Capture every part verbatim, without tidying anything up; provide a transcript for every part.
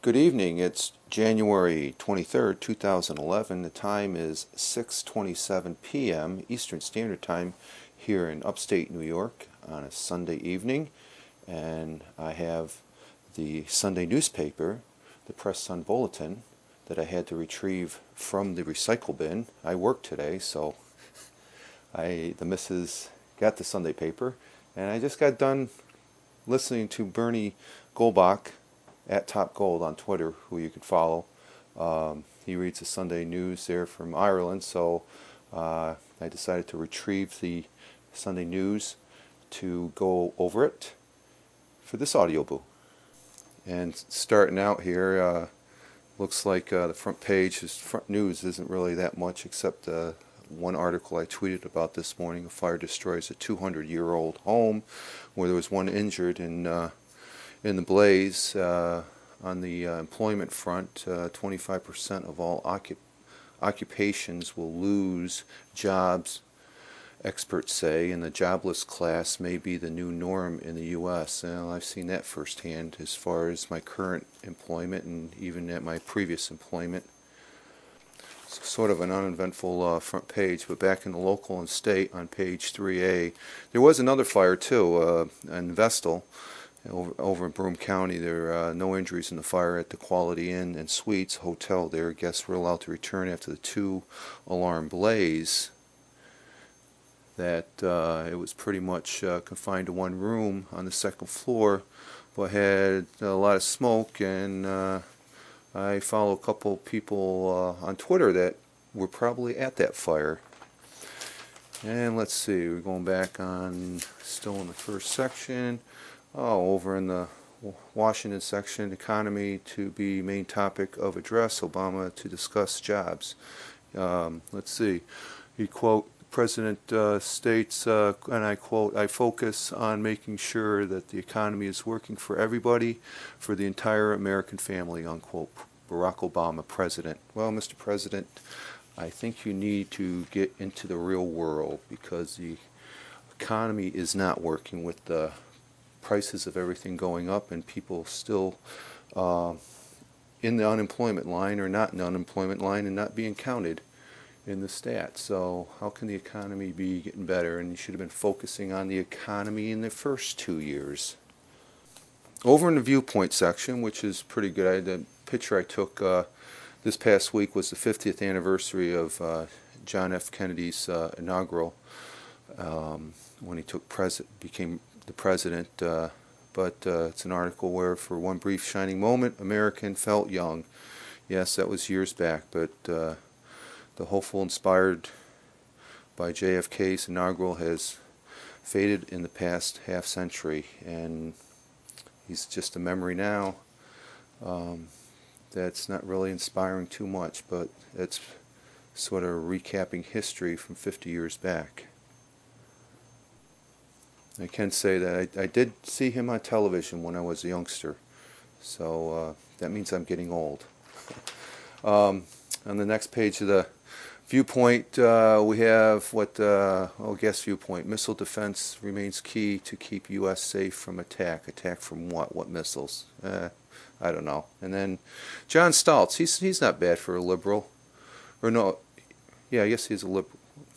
Good evening. It's January twenty-third, two thousand eleven. The time is six twenty-seven p m Eastern Standard Time here in upstate New York on a Sunday evening. And I have the Sunday newspaper, the Press Sun Bulletin, that I had to retrieve from the recycle bin. I worked today, so I the missus got the Sunday paper, and I just got done listening to Bernie Goldbach at Top Gold on Twitter, who you can follow. Um, he reads the Sunday news there from Ireland, so uh, I decided to retrieve the Sunday news to go over it for this audio boo. And starting out here, uh, looks like uh, the front page, is front news isn't really that much except uh, one article I tweeted about this morning. A fire destroys a two hundred year old home where there was one injured in uh, in the blaze. Uh, on the uh, employment front, uh, twenty-five percent of all occup occupations will lose jobs, experts say, and the jobless class may be the new norm in the U S And I've seen that firsthand as far as my current employment and even at my previous employment. It's sort of an uneventful uh, front page, but back in the local and state on page three A, there was another fire too, uh, in Vestal. Over, over in Broome County. There are uh, no injuries in the fire at the Quality Inn and Suites Hotel there. Guests were allowed to return after the two-alarm blaze. That uh, it was pretty much uh, confined to one room on the second floor, but had a lot of smoke. And uh, I follow a couple people uh, on Twitter that were probably at that fire. And let's see, we're going back on, still in the first section. Oh, over in the Washington section, economy to be main topic of address, Obama to discuss jobs. Um, let's see, he quote, President uh, states, uh, and I quote, I focus on making sure that the economy is working for everybody, for the entire American family, unquote. Barack Obama, President. Well, Mister President, I think you need to get into the real world because the economy is not working with the prices of everything going up and people still uh, in the unemployment line or not in the unemployment line and not being counted in the stats. So how can the economy be getting better? And you should have been focusing on the economy in the first two years. Over in the viewpoint section, which is pretty good, I, the picture I took uh, this past week was the fiftieth anniversary of uh, John F. Kennedy's uh, inaugural um, when he took pres became the president, uh, but uh, it's an article where for one brief shining moment American felt young. Yes, that was years back, but uh, the hopeful inspired by J F K's inaugural has faded in the past half century, and he's just a memory now. Um, that's not really inspiring too much, but it's sort of recapping history from fifty years back. I can say that I, I did see him on television when I was a youngster, so uh, that means I'm getting old. um, on the next page of the viewpoint, uh, we have what, uh, oh, guest viewpoint, missile defense remains key to keep U S safe from attack. Attack from what? What missiles? Uh, I don't know. And then John Stoltz, he's, he's not bad for a liberal. Or no, yeah, I guess he's a liberal.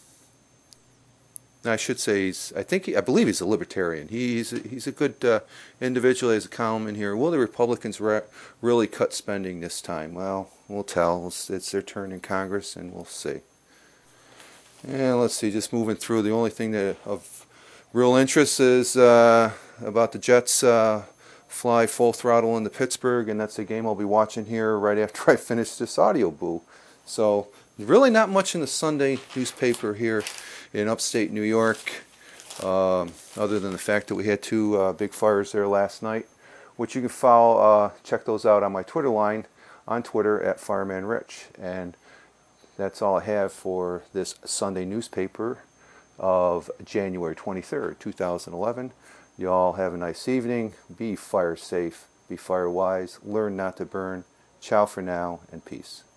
I should say he's, I think, he, I believe he's a libertarian. He's a, he's a good uh, individual. He has a column in here. Will the Republicans re really cut spending this time? Well, we'll tell. It's, it's their turn in Congress, and we'll see. And let's see, just moving through, the only thing that of real interest is uh, about the Jets uh, fly full throttle into Pittsburgh, and that's the game I'll be watching here right after I finish this audio boo. So, really not much in the Sunday newspaper here in upstate New York, um, other than the fact that we had two uh, big fires there last night, which you can follow, uh, check those out on my Twitter line, on Twitter at Fireman Rich. And that's all I have for this Sunday newspaper of January twenty-third, two thousand eleven. You all have a nice evening. Be fire safe, be fire wise, learn not to burn. Ciao for now, and peace.